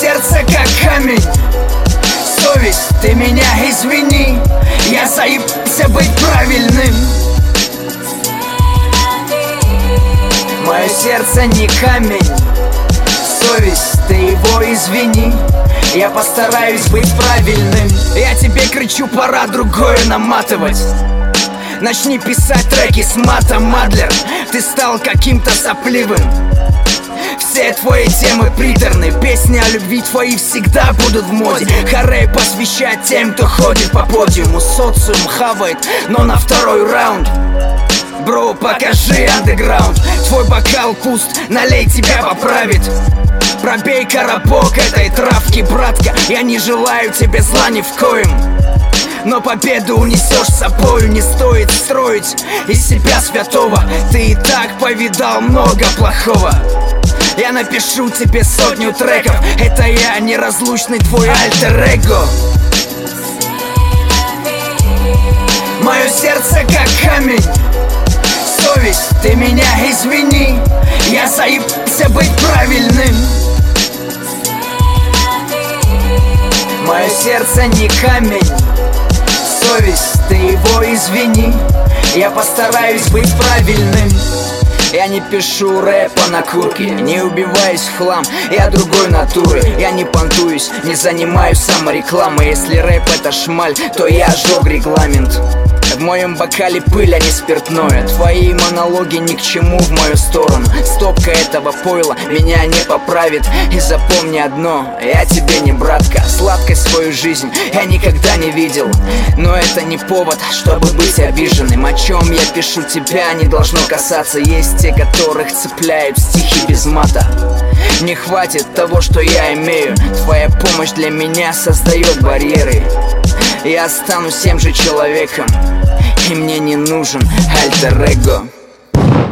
сердце как камень. Совесть, ты меня извини, я заебался быть правильным. Мое сердце не камень. Совесть, ты его извини, я постараюсь быть правильным. Я тебе кричу, пора другое наматывать. Начни писать треки с матом, Мадлер. Ты стал каким-то сопливым. Все твои темы приторны, песни о любви твои всегда будут в моде. Харе посвящать тем, кто ходит по подиуму. Социум хавает, но на второй раунд. Бро, покажи андеграунд. Твой бокал пуст, налей, тебя поправит. Пробей коробок этой травки, братка. Я не желаю тебе зла ни в коем, но победу унесешь с собою. Не стоит строить из себя святого, ты и так повидал много плохого. Я напишу тебе 100 треков, это я, неразлучный твой альтер-эго. Мое сердце как камень. Совесть, ты меня извини, я заебался быть правильным. Мое сердце не камень. Совесть, ты его извини, я постараюсь быть правильным. Я не пишу рэпа на курке, не убиваюсь в хлам, я другой натуры. Я не понтуюсь, не занимаюсь саморекламой. Если рэп это шмаль, то я ожег регламент. В моем бокале пыль, а не спиртное. Твои монологи ни к чему в мою сторону. Стопка этого пойла меня не поправит. И запомни одно, я тебе не братка. Сладкость свою жизнь я никогда не видел, но это не повод, чтобы быть обиженным. О чем я пишу, тебя не должно касаться. Есть те, которых цепляют стихи без мата. Не хватит того, что я имею. Твоя помощь для меня создает барьеры. Я останусь тем же человеком, и мне не нужен альтер-эго.